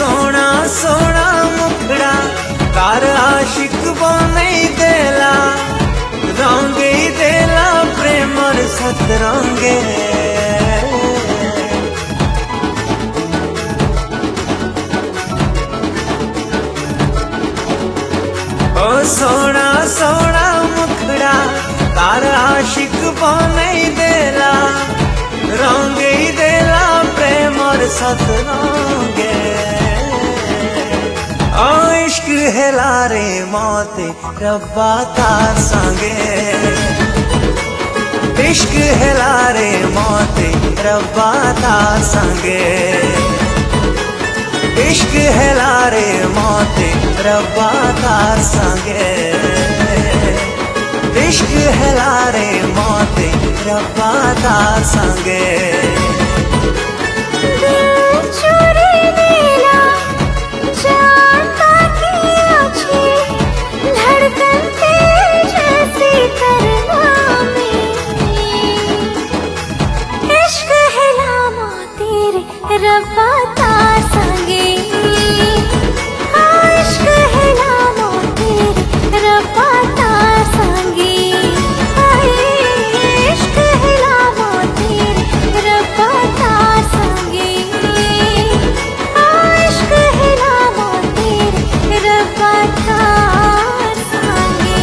सोना सोना मुखड़ा तार आशिक बने देला रंगे देला प्रेम सतरंगे ओ सोना सोना मुखड़ा तार आशिक बने देला रंगे देला प्रेम सतरंगे ओ इश्क हेला रे मौते रब्बा तार संगे इश्क हेला रे मौते रब्बा तार संगे इश्क हेला रे मौते रब्बा तार संगे इश्क हेला रे मौते रब्बा तार संगे रब्बा तार संगे इश्क हेला मोते रब्बा तार संगे इश्क हेला मोते रब्बा तार संगे इश्क हेला मोते रब्बा तार संगे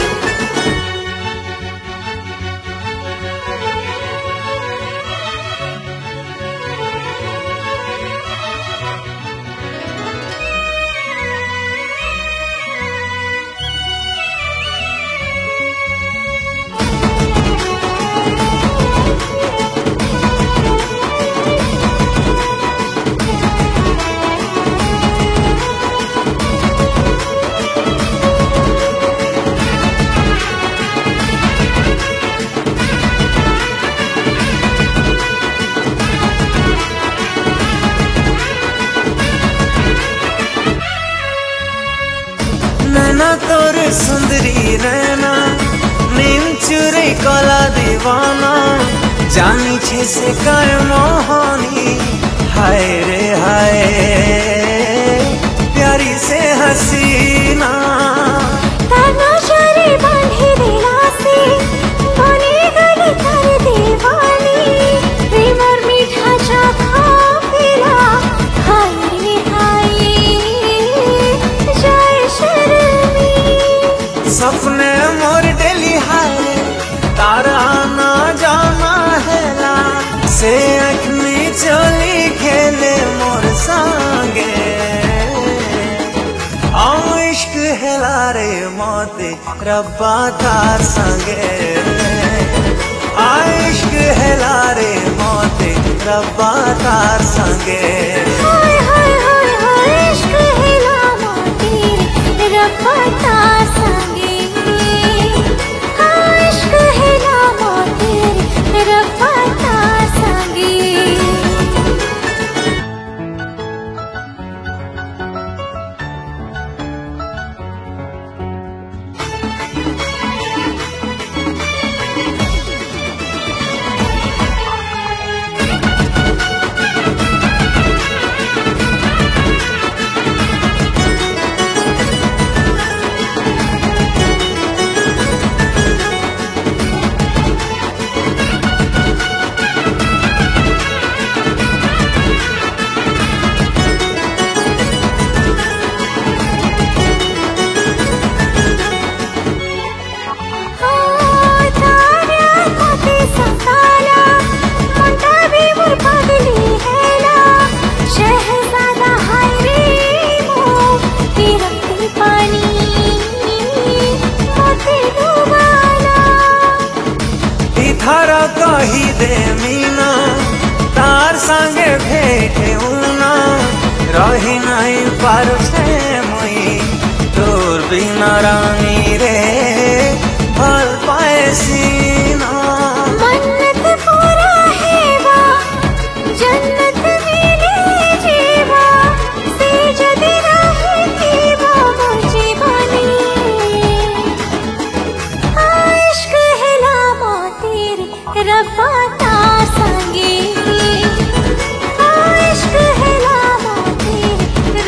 नैना तोर सुंदरी रहना नीम चुरे कला दीवाना जानी छे से कर मोहनी हाय रे हाय प्यारी से हसीना ताना शरी बांधी दिला से बनी गली कर दीवानी प्रेम और मीठा चाखा पिला हाय रे हाय जय शर्मी सपने मोर डेली हाय तारा ना जाना हैला से अखनी चली खेले मोर संगे आओ इश्क हेला रे मौते रब्बा तार संगे आ इश्क हेला रे मौते रब्बा तार संगे हाय हाय हाय हाय इश्क हेला मोते रब्बा तार संगे इश्क हेला मोते रब्बा तार संगे थारा कही दे मीना तार संगे भेटे उना रही नहीं पार से मुई तोर बिना रानी रे भल पाए सीना मन्नत पूरा हेवा जन्नत मिले जीवा से जदी रहती वो मुझे बनी इश्क हेला मोते रब्बा तार संगे इश्क हेला मोते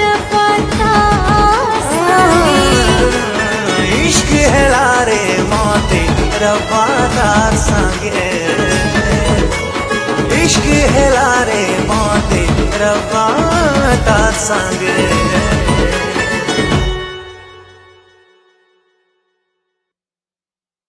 रब्बा तार संगे इश्क हेला रे मौते रब्बा तार संगे